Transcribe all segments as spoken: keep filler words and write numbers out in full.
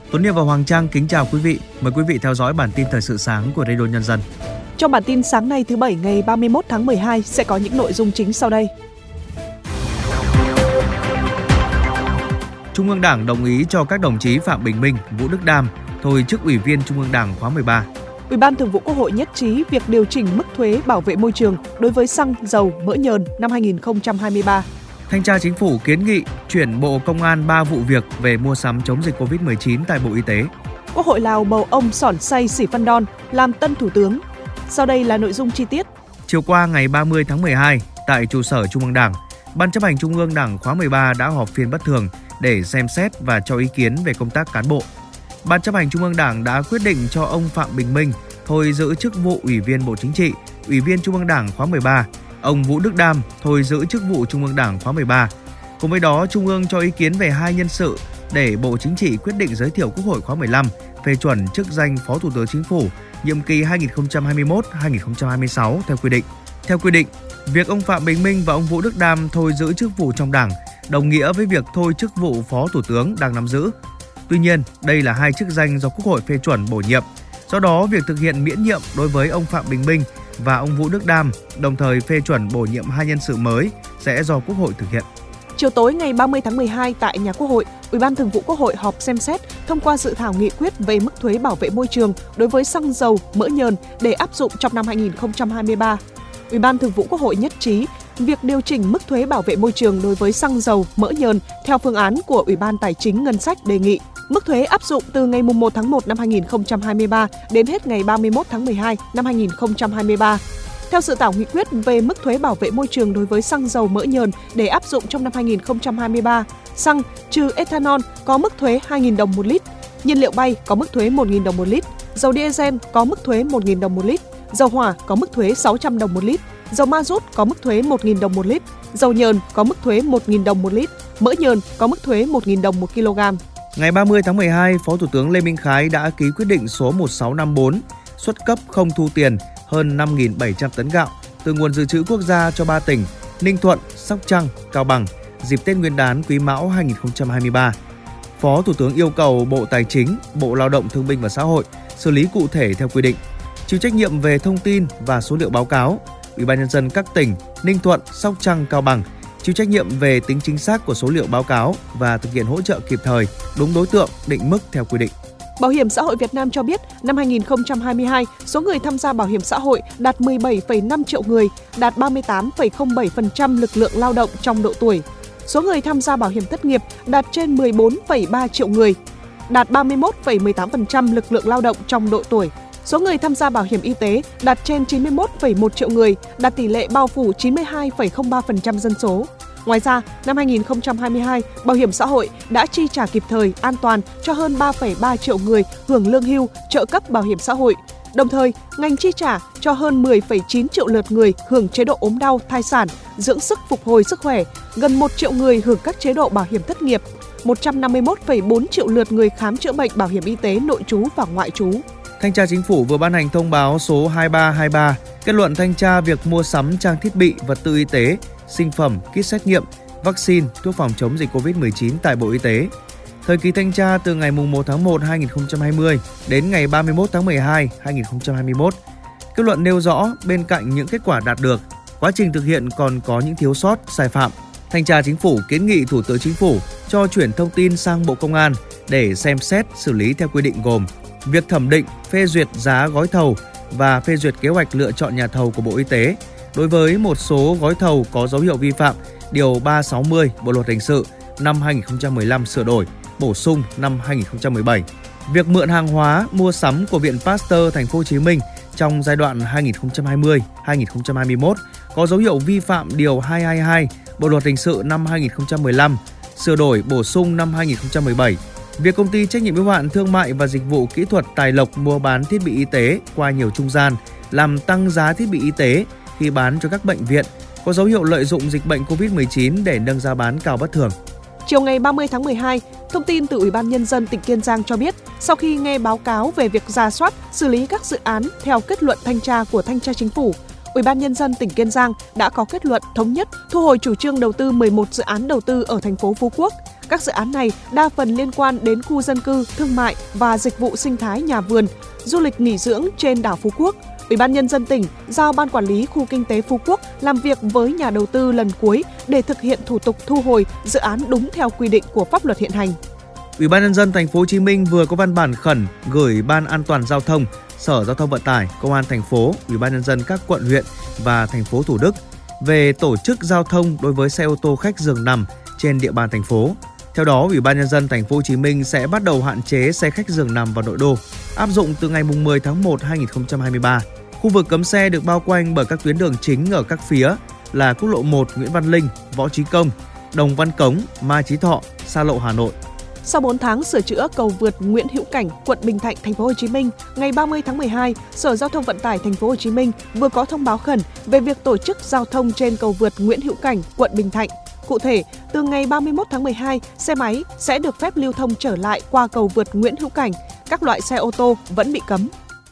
Tuấn Hiệp và Hoàng Trang kính chào quý vị. Mời quý vị theo dõi bản tin thời sự sáng của Radio Nhân dân. Trong bản tin sáng nay thứ Bảy ngày ba mươi mốt tháng mười hai sẽ có những nội dung chính sau đây. Trung ương Đảng đồng ý cho các đồng chí Phạm Bình Minh, Vũ Đức Đam thôi chức Ủy viên Trung ương Đảng khóa mười ba. Ủy ban Thường vụ Quốc hội nhất trí việc điều chỉnh mức thuế bảo vệ môi trường đối với xăng, dầu, mỡ nhờn năm hai nghìn không trăm hai mươi ba. Thanh tra Chính phủ kiến nghị chuyển Bộ Công an ba vụ việc về mua sắm chống dịch covid mười chín tại Bộ Y tế. Quốc hội Lào bầu ông Sỏn Say Sĩ Phan Đon làm tân thủ tướng. Sau đây là nội dung chi tiết. Chiều qua ngày ba mươi tháng mười hai, tại trụ sở Trung ương Đảng, Ban chấp hành Trung ương Đảng khóa mười ba đã họp phiên bất thường để xem xét và cho ý kiến về công tác cán bộ. Ban chấp hành Trung ương Đảng đã quyết định cho ông Phạm Bình Minh thôi giữ chức vụ Ủy viên Bộ Chính trị, Ủy viên Trung ương Đảng khóa mười ba, ông Vũ Đức Đam thôi giữ chức vụ Trung ương Đảng khóa mười ba. Cùng với đó, Trung ương cho ý kiến về hai nhân sự để Bộ Chính trị quyết định giới thiệu Quốc hội khóa mười lăm phê chuẩn chức danh Phó Thủ tướng Chính phủ nhiệm kỳ hai nghìn không trăm hai mươi mốt đến hai nghìn không trăm hai mươi sáu theo quy định. Theo quy định, việc ông Phạm Bình Minh và ông Vũ Đức Đam thôi giữ chức vụ trong Đảng đồng nghĩa với việc thôi chức vụ Phó Thủ tướng đang nắm giữ. Tuy nhiên, đây là hai chức danh do Quốc hội phê chuẩn bổ nhiệm. Do đó, việc thực hiện miễn nhiệm đối với ông Phạm Bình Minh và ông Vũ Đức Đam, đồng thời phê chuẩn bổ nhiệm hai nhân sự mới sẽ do Quốc hội thực hiện. Chiều tối ngày ba mươi tháng mười hai tại nhà Quốc hội, Ủy ban Thường vụ Quốc hội họp xem xét thông qua dự thảo nghị quyết về mức thuế bảo vệ môi trường đối với xăng dầu, mỡ nhờn để áp dụng trong năm hai nghìn không trăm hai mươi ba. Ủy ban Thường vụ Quốc hội nhất trí việc điều chỉnh mức thuế bảo vệ môi trường đối với xăng dầu, mỡ nhờn theo phương án của Ủy ban Tài chính Ngân sách đề nghị. Mức thuế áp dụng từ ngày mùng một tháng một năm hai nghìn không trăm hai mươi ba đến hết ngày ba mươi mốt tháng mười hai năm hai nghìn không trăm hai mươi ba. Theo dự thảo nghị quyết về mức thuế bảo vệ môi trường đối với xăng dầu mỡ nhờn để áp dụng trong năm hai nghìn không trăm hai mươi ba, xăng trừ ethanol có mức thuế hai nghìn đồng một lít, nhiên liệu bay có mức thuế một nghìn đồng một lít, dầu diesel có mức thuế một nghìn đồng một lít, dầu hỏa có mức thuế sáu trăm đồng một lít, dầu ma rút có mức thuế một nghìn đồng một lít, dầu nhờn có mức thuế một nghìn đồng một lít, mỡ nhờn có mức thuế một nghìn đồng một kg. Ngày ba mươi tháng mười hai, Phó Thủ tướng Lê Minh Khái đã ký quyết định số một sáu năm tư xuất cấp không thu tiền hơn năm nghìn bảy trăm tấn gạo từ nguồn dự trữ quốc gia cho ba tỉnh Ninh Thuận, Sóc Trăng, Cao Bằng dịp Tết Nguyên đán Quý Mão hai nghìn không trăm hai mươi ba. Phó Thủ tướng yêu cầu Bộ Tài chính, Bộ Lao động Thương binh và Xã hội xử lý cụ thể theo quy định, chịu trách nhiệm về thông tin và số liệu báo cáo. Ủy ban nhân dân các tỉnh Ninh Thuận, Sóc Trăng, Cao Bằng chịu trách nhiệm về tính chính xác của số liệu báo cáo và thực hiện hỗ trợ kịp thời, đúng đối tượng, định mức theo quy định. Bảo hiểm xã hội Việt Nam cho biết, năm hai nghìn không trăm hai mươi hai, số người tham gia bảo hiểm xã hội đạt mười bảy phẩy năm triệu người, đạt ba mươi tám phẩy không bảy phần trăm lực lượng lao động trong độ tuổi. Số người tham gia bảo hiểm thất nghiệp đạt trên mười bốn phẩy ba triệu người, đạt ba mươi mốt phẩy mười tám phần trăm lực lượng lao động trong độ tuổi. Số người tham gia bảo hiểm y tế đạt trên chín mươi mốt phẩy một triệu người, đạt tỷ lệ bao phủ chín mươi hai phẩy không ba phần trăm dân số. Ngoài ra, năm hai nghìn không trăm hai mươi hai, Bảo hiểm xã hội đã chi trả kịp thời, an toàn cho hơn ba phẩy ba triệu người hưởng lương hưu, trợ cấp bảo hiểm xã hội. Đồng thời, ngành chi trả cho hơn mười phẩy chín triệu lượt người hưởng chế độ ốm đau, thai sản, dưỡng sức phục hồi sức khỏe, gần một triệu người hưởng các chế độ bảo hiểm thất nghiệp, một trăm năm mươi mốt phẩy bốn triệu lượt người khám chữa bệnh bảo hiểm y tế nội trú và ngoại trú. Thanh tra Chính phủ vừa ban hành thông báo số hai ba hai ba, kết luận thanh tra việc mua sắm trang thiết bị, vật tư y tế, sinh phẩm, kit xét nghiệm, vaccine, thuốc phòng chống dịch covid mười chín tại Bộ Y tế. Thời kỳ thanh tra từ ngày mùng một tháng một năm hai nghìn không trăm hai mươi đến ngày ba mươi mốt tháng mười hai năm hai nghìn không trăm hai mươi mốt. Kết luận nêu rõ bên cạnh những kết quả đạt được, quá trình thực hiện còn có những thiếu sót, sai phạm. Thanh tra Chính phủ kiến nghị Thủ tướng Chính phủ cho chuyển thông tin sang Bộ Công an để xem xét xử lý theo quy định gồm việc thẩm định, phê duyệt giá gói thầu và phê duyệt kế hoạch lựa chọn nhà thầu của Bộ Y tế đối với một số gói thầu có dấu hiệu vi phạm Điều ba trăm sáu mươi Bộ Luật Hình sự năm hai nghìn không trăm mười lăm sửa đổi, bổ sung năm hai nghìn không trăm mười bảy. Việc mượn hàng hóa mua sắm của Viện Pasteur Thành phố Hồ Chí Minh trong giai đoạn hai nghìn không trăm hai mươi đến hai nghìn không trăm hai mươi mốt có dấu hiệu vi phạm Điều hai trăm hai mươi hai Bộ Luật Hình sự năm hai nghìn không trăm mười lăm, sửa đổi, bổ sung năm hai nghìn không trăm mười bảy. Việc công ty trách nhiệm hữu hạn thương mại và dịch vụ kỹ thuật Tài Lộc mua bán thiết bị y tế qua nhiều trung gian, làm tăng giá thiết bị y tế khi bán cho các bệnh viện, có dấu hiệu lợi dụng dịch bệnh covid mười chín để nâng giá bán cao bất thường. Chiều ngày ba mươi tháng mười hai, thông tin từ Ủy ban Nhân dân tỉnh Kiên Giang cho biết, sau khi nghe báo cáo về việc rà soát, xử lý các dự án theo kết luận thanh tra của Thanh tra Chính phủ, Ủy ban Nhân dân tỉnh Kiên Giang đã có kết luận thống nhất thu hồi chủ trương đầu tư mười một dự án đầu tư ở thành phố Phú Quốc, Các dự án này đa phần liên quan đến khu dân cư, thương mại và dịch vụ sinh thái nhà vườn, du lịch nghỉ dưỡng trên đảo Phú Quốc. Ủy ban Nhân dân tỉnh giao Ban Quản lý Khu Kinh tế Phú Quốc làm việc với nhà đầu tư lần cuối để thực hiện thủ tục thu hồi dự án đúng theo quy định của pháp luật hiện hành. Ủy ban Nhân dân Thành phố Hồ Chí Minh vừa có văn bản khẩn gửi Ban An toàn giao thông, Sở Giao thông Vận tải, Công an thành phố, Ủy ban Nhân dân các quận huyện và thành phố Thủ Đức về tổ chức giao thông đối với xe ô tô khách giường nằm trên địa bàn thành phố. Theo đó, Ủy ban Nhân dân Thành phố Hồ Chí Minh sẽ bắt đầu hạn chế xe khách giường nằm vào nội đô, áp dụng từ ngày mười tháng một năm hai nghìn không trăm hai mươi ba. Khu vực cấm xe được bao quanh bởi các tuyến đường chính ở các phía là quốc lộ một Nguyễn Văn Linh, Võ Trí Công, Đồng Văn Cống, Mai Chí Thọ, xa lộ Hà Nội. Sau bốn tháng sửa chữa cầu vượt Nguyễn Hữu Cảnh, quận Bình Thạnh, thành phố Hồ Chí Minh, ngày ba mươi tháng mười hai, Sở Giao thông Vận tải thành phố Hồ Chí Minh vừa có thông báo khẩn về việc tổ chức giao thông trên cầu vượt Nguyễn Hữu Cảnh, quận Bình Thạnh. Cụ thể, từ ngày ba mươi mốt tháng mười hai, xe máy sẽ được phép lưu thông trở lại qua cầu vượt Nguyễn Hữu Cảnh, các loại xe ô tô vẫn bị cấm.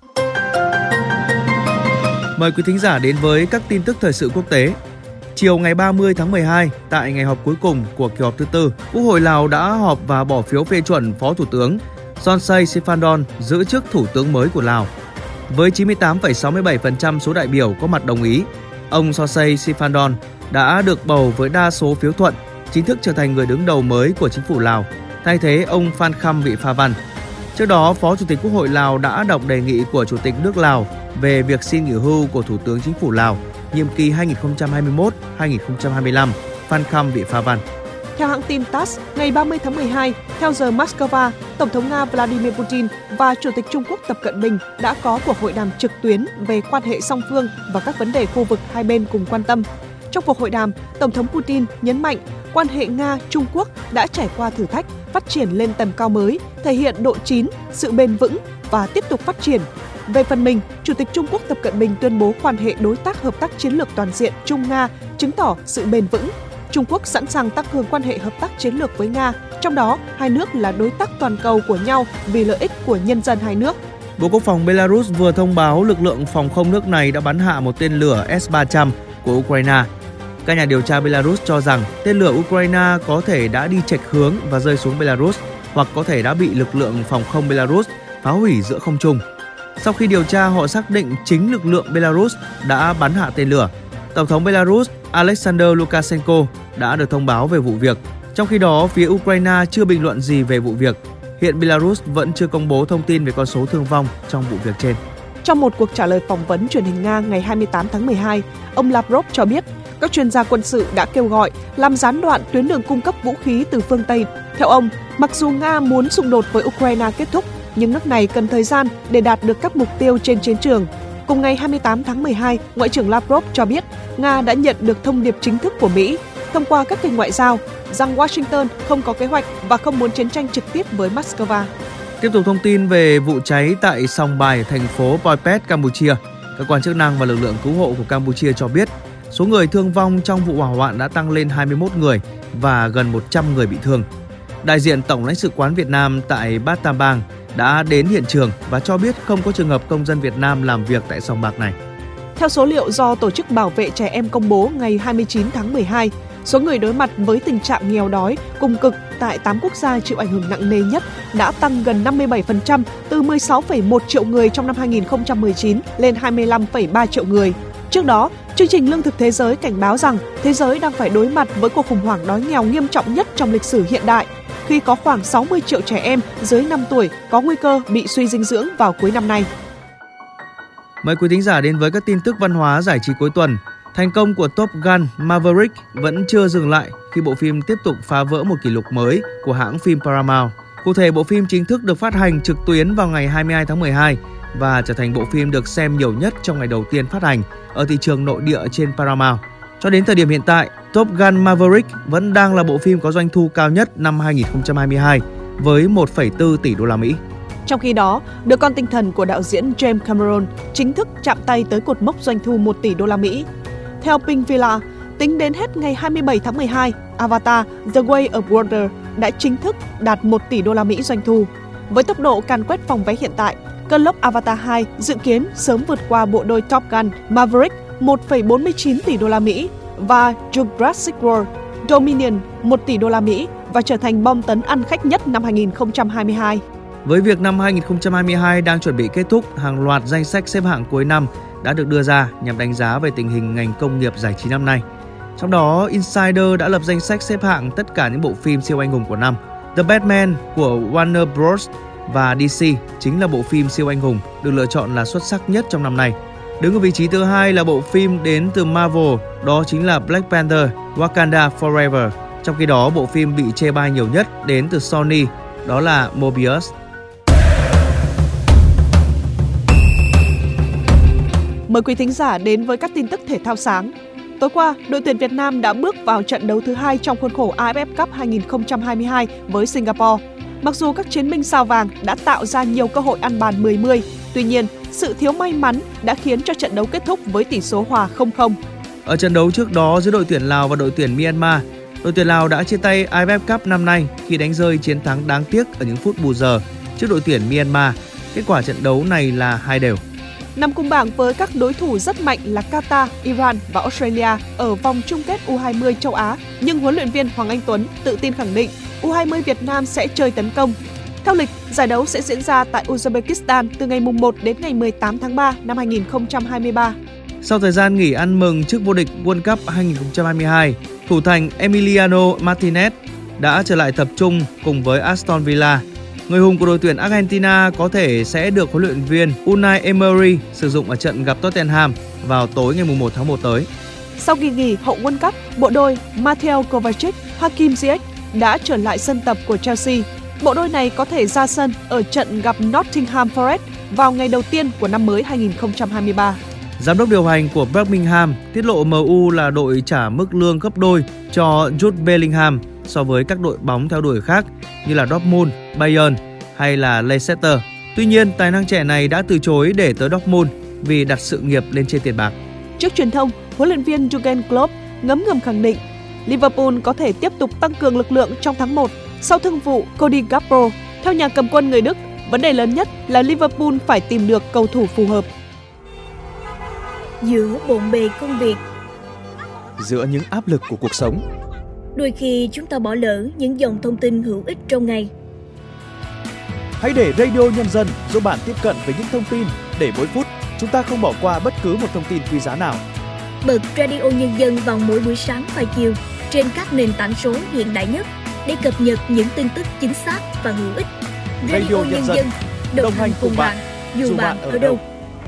Mời quý thính giả đến với các tin tức thời sự quốc tế. Chiều ngày ba mươi tháng mười hai, tại ngày họp cuối cùng của kỳ họp thứ tư, Quốc hội Lào đã họp và bỏ phiếu phê chuẩn Phó Thủ tướng Sonsay Sifandon giữ chức Thủ tướng mới của Lào. Với chín mươi tám phẩy sáu mươi bảy phần trăm số đại biểu có mặt đồng ý, ông Sonsay Sifandon đã được bầu với đa số phiếu thuận, chính thức trở thành người đứng đầu mới của chính phủ Lào, thay thế ông Phan Khâm Vị-Pha-Văn. Trước đó, Phó Chủ tịch Quốc hội Lào đã đọc đề nghị của Chủ tịch nước Lào về việc xin nghỉ hưu của Thủ tướng Chính phủ Lào nhiệm kỳ hai nghìn không trăm hai mươi mốt đến hai nghìn không trăm hai mươi lăm, Phan Khâm Vị-Pha-Văn. Theo hãng tin tát ét, ngày ba mươi tháng mười hai, theo giờ Moscow, Tổng thống Nga Vladimir Putin và Chủ tịch Trung Quốc Tập Cận Bình đã có cuộc hội đàm trực tuyến về quan hệ song phương và các vấn đề khu vực hai bên cùng quan tâm. Trong cuộc hội đàm, Tổng thống Putin nhấn mạnh quan hệ Nga-Trung Quốc đã trải qua thử thách, phát triển lên tầm cao mới, thể hiện độ chín, sự bền vững và tiếp tục phát triển. Về phần mình, Chủ tịch Trung Quốc Tập Cận Bình tuyên bố quan hệ đối tác hợp tác chiến lược toàn diện Trung-Nga chứng tỏ sự bền vững. Trung Quốc sẵn sàng tăng cường quan hệ hợp tác chiến lược với Nga, trong đó hai nước là đối tác toàn cầu của nhau vì lợi ích của nhân dân hai nước. Bộ Quốc phòng Belarus vừa thông báo lực lượng phòng không nước này đã bắn hạ một tên lửa S ba trăm của Ukraine. Các nhà điều tra Belarus cho rằng tên lửa Ukraine có thể đã đi chệch hướng và rơi xuống Belarus, hoặc có thể đã bị lực lượng phòng không Belarus phá hủy giữa không trung. Sau khi điều tra, họ xác định chính lực lượng Belarus đã bắn hạ tên lửa. Tổng thống Belarus Alexander Lukashenko đã được thông báo về vụ việc. Trong khi đó, phía Ukraine chưa bình luận gì về vụ việc. Hiện Belarus vẫn chưa công bố thông tin về con số thương vong trong vụ việc trên. Trong một cuộc trả lời phỏng vấn truyền hình Nga ngày hai mươi tám tháng mười hai, ông Lavrov cho biết các chuyên gia quân sự đã kêu gọi làm gián đoạn tuyến đường cung cấp vũ khí từ phương Tây. Theo ông, mặc dù Nga muốn xung đột với Ukraine kết thúc, nhưng nước này cần thời gian để đạt được các mục tiêu trên chiến trường. Cùng ngày hai mươi tám tháng mười hai, Ngoại trưởng Lavrov cho biết Nga đã nhận được thông điệp chính thức của Mỹ thông qua các kênh ngoại giao rằng Washington không có kế hoạch và không muốn chiến tranh trực tiếp với Moscow. Tiếp tục thông tin về vụ cháy tại Sòng Bài, thành phố Poipet, Campuchia. Các quan chức năng và lực lượng cứu hộ của Campuchia cho biết số người thương vong trong vụ hỏa hoạn đã tăng lên hai mươi mốt người và gần một trăm người bị thương. Đại diện Tổng lãnh sự quán Việt Nam tại Battambang đã đến hiện trường và cho biết không có trường hợp công dân Việt Nam làm việc tại sòng bạc này. Theo số liệu do Tổ chức Bảo vệ Trẻ Em công bố ngày hai mươi chín tháng mười hai, số người đối mặt với tình trạng nghèo đói cùng cực tại tám quốc gia chịu ảnh hưởng nặng nề nhất đã tăng gần năm mươi bảy phần trăm từ mười sáu phẩy một triệu người trong năm hai nghìn không trăm mười chín lên hai mươi lăm phẩy ba triệu người. Trước đó, chương trình Lương thực Thế giới cảnh báo rằng thế giới đang phải đối mặt với cuộc khủng hoảng đói nghèo nghiêm trọng nhất trong lịch sử hiện đại, khi có khoảng sáu mươi triệu trẻ em dưới năm tuổi có nguy cơ bị suy dinh dưỡng vào cuối năm nay. Mời quý thính giả đến với các tin tức văn hóa giải trí cuối tuần. Thành công của Top Gun Maverick vẫn chưa dừng lại khi bộ phim tiếp tục phá vỡ một kỷ lục mới của hãng phim Paramount. Cụ thể, bộ phim chính thức được phát hành trực tuyến vào ngày hai mươi hai tháng mười hai và trở thành bộ phim được xem nhiều nhất trong ngày đầu tiên phát hành ở thị trường nội địa trên Paramount. Cho đến thời điểm hiện tại, Top Gun Maverick vẫn đang là bộ phim có doanh thu cao nhất năm hai nghìn không trăm hai mươi hai với một phẩy bốn tỷ đô la Mỹ. Trong khi đó, đứa con tinh thần của đạo diễn James Cameron chính thức chạm tay tới cột mốc doanh thu một tỷ đô la Mỹ. Theo Pink Villa, tính đến hết ngày hai mươi bảy tháng mười hai, Avatar The Way of Water đã chính thức đạt một tỷ đô la Mỹ doanh thu. Với tốc độ càn quét phòng vé hiện tại, cơn lốc Avatar hai dự kiến sớm vượt qua bộ đôi Top Gun Maverick một phẩy bốn mươi chín tỷ đô la Mỹ và Jurassic World Dominion một tỷ đô la Mỹ và trở thành bom tấn ăn khách nhất năm hai không hai hai. Với việc năm hai không hai hai đang chuẩn bị kết thúc, hàng loạt danh sách xếp hạng cuối năm đã được đưa ra nhằm đánh giá về tình hình ngành công nghiệp giải trí năm nay. Trong đó, Insider đã lập danh sách xếp hạng tất cả những bộ phim siêu anh hùng của năm. The Batman của Warner Bros. Và đê xê chính là bộ phim siêu anh hùng được lựa chọn là xuất sắc nhất trong năm nay. Đứng ở vị trí thứ hai là bộ phim đến từ Marvel, đó chính là Black Panther, Wakanda Forever. Trong khi đó, bộ phim bị chê bai nhiều nhất đến từ Sony, đó là Morbius. Mời quý thính giả đến với các tin tức thể thao sáng. Tối qua, đội tuyển Việt Nam đã bước vào trận đấu thứ hai trong khuôn khổ a ép ép Cup hai không hai hai với Singapore. Mặc dù các chiến binh sao vàng đã tạo ra nhiều cơ hội ăn bàn mười mười, tuy nhiên, sự thiếu may mắn đã khiến cho trận đấu kết thúc với tỷ số hòa không không. Ở trận đấu trước đó giữa đội tuyển Lào và đội tuyển Myanmar, đội tuyển Lào đã chia tay a ép ép Cup năm nay khi đánh rơi chiến thắng đáng tiếc ở những phút bù giờ trước đội tuyển Myanmar. Kết quả trận đấu này là hai đều. Nằm cùng bảng với các đối thủ rất mạnh là Qatar, Iran và Australia ở vòng chung kết u hai mươi châu Á, nhưng huấn luyện viên Hoàng Anh Tuấn tự tin khẳng định u hai mươi Việt Nam sẽ chơi tấn công. Theo lịch, giải đấu sẽ diễn ra tại Uzbekistan từ ngày mùng một đến ngày mười tám tháng ba năm hai không hai ba. Sau thời gian nghỉ ăn mừng trước vô địch World Cup hai không hai hai, thủ thành Emiliano Martinez đã trở lại tập trung cùng với Aston Villa. Người hùng của đội tuyển Argentina có thể sẽ được huấn luyện viên Unai Emery sử dụng ở trận gặp Tottenham vào tối ngày mùng một tháng một tới. Sau kỳ nghỉ hậu World Cup, bộ đôi Mateo Kovacic, Hakim Ziyech đã trở lại sân tập của Chelsea. Bộ đôi này có thể ra sân ở trận gặp Nottingham Forest vào ngày đầu tiên của năm mới hai không hai ba. Giám đốc điều hành của Birmingham tiết lộ em u là đội trả mức lương gấp đôi cho Jude Bellingham so với các đội bóng theo đuổi khác như là Dortmund, Bayern hay là Leicester. Tuy nhiên, tài năng trẻ này đã từ chối để tới Dortmund vì đặt sự nghiệp lên trên tiền bạc. Trước truyền thông, huấn luyện viên Jurgen Klopp ngấm ngầm khẳng định Liverpool có thể tiếp tục tăng cường lực lượng trong tháng một sau thương vụ Cody Gakpo. Theo nhà cầm quân người Đức, vấn đề lớn nhất là Liverpool phải tìm được cầu thủ phù hợp. Giữa bộn bề công việc, giữa những áp lực của cuộc sống, đôi khi chúng ta bỏ lỡ những dòng thông tin hữu ích trong ngày. Hãy để Radio Nhân dân giúp bạn tiếp cận với những thông tin để mỗi phút chúng ta không bỏ qua bất cứ một thông tin quý giá nào. Bật Radio Nhân dân vào mỗi buổi sáng và chiều trên các nền tảng số hiện đại nhất để cập nhật những tin tức chính xác và hữu ích. Radio, Radio Nhân dân, đồng, đồng hành cùng bạn, dù, dù bạn ở đâu.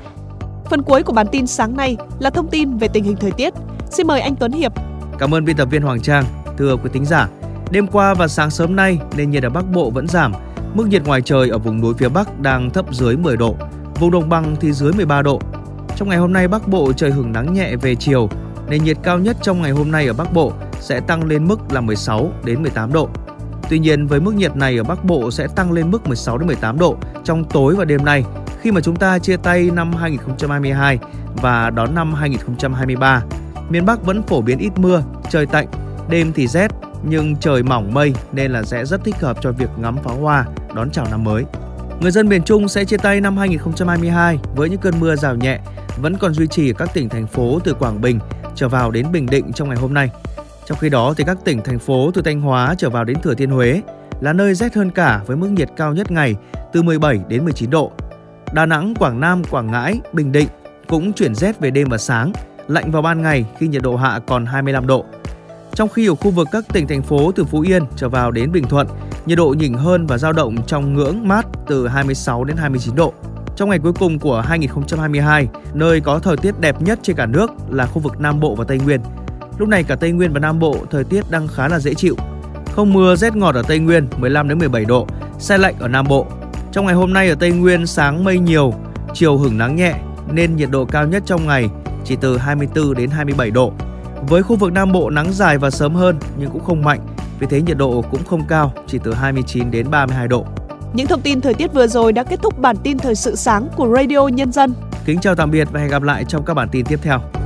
Phần cuối của bản tin sáng nay là thông tin về tình hình thời tiết. Xin mời anh Tuấn Hiệp. Cảm ơn biên tập viên Hoàng Trang. Thưa quý thính giả, đêm qua và sáng sớm nay nền nhiệt ở Bắc Bộ vẫn giảm. Mức nhiệt ngoài trời ở vùng núi phía Bắc đang thấp dưới mười độ, vùng đồng bằng thì dưới mười ba độ. Trong ngày hôm nay Bắc Bộ trời hửng nắng nhẹ về chiều, nền nhiệt cao nhất trong ngày hôm nay ở Bắc Bộ sẽ tăng lên mức là mười sáu đến mười tám độ. Tuy nhiên với mức nhiệt này ở Bắc Bộ sẽ tăng lên mức mười sáu đến mười tám độ trong tối và đêm nay khi mà chúng ta chia tay năm hai không hai hai và đón năm hai không hai ba. Miền Bắc vẫn phổ biến ít mưa, trời tạnh, đêm thì rét nhưng trời mỏng mây nên là sẽ rất thích hợp cho việc ngắm pháo hoa, đón chào năm mới. Người dân miền Trung sẽ chia tay năm hai không hai hai với những cơn mưa rào nhẹ vẫn còn duy trì ở các tỉnh thành phố từ Quảng Bình trở vào đến Bình Định trong ngày hôm nay. Trong khi đó thì các tỉnh thành phố từ Thanh Hóa trở vào đến Thừa Thiên Huế là nơi rét hơn cả với mức nhiệt cao nhất ngày từ mười bảy đến mười chín độ. Đà Nẵng, Quảng Nam, Quảng Ngãi, Bình Định cũng chuyển rét về đêm và sáng, lạnh vào ban ngày khi nhiệt độ hạ còn hai mươi lăm độ. Trong khi ở khu vực các tỉnh thành phố từ Phú Yên trở vào đến Bình Thuận, nhiệt độ nhỉnh hơn và dao động trong ngưỡng mát từ hai mươi sáu đến hai mươi chín độ. Trong ngày cuối cùng của hai không hai hai, nơi có thời tiết đẹp nhất trên cả nước là khu vực Nam Bộ và Tây Nguyên. Lúc này cả Tây Nguyên và Nam Bộ thời tiết đang khá là dễ chịu. Không mưa, rét ngọt ở Tây Nguyên mười lăm đến mười bảy độ, se lạnh ở Nam Bộ. Trong ngày hôm nay ở Tây Nguyên sáng mây nhiều, chiều hửng nắng nhẹ nên nhiệt độ cao nhất trong ngày chỉ từ hai mươi tư đến hai mươi bảy độ. Với khu vực Nam Bộ nắng dài và sớm hơn nhưng cũng không mạnh, vì thế nhiệt độ cũng không cao, chỉ từ hai mươi chín đến ba mươi hai độ. Những thông tin thời tiết vừa rồi đã kết thúc bản tin thời sự sáng của Radio Nhân dân. Kính chào tạm biệt và hẹn gặp lại trong các bản tin tiếp theo.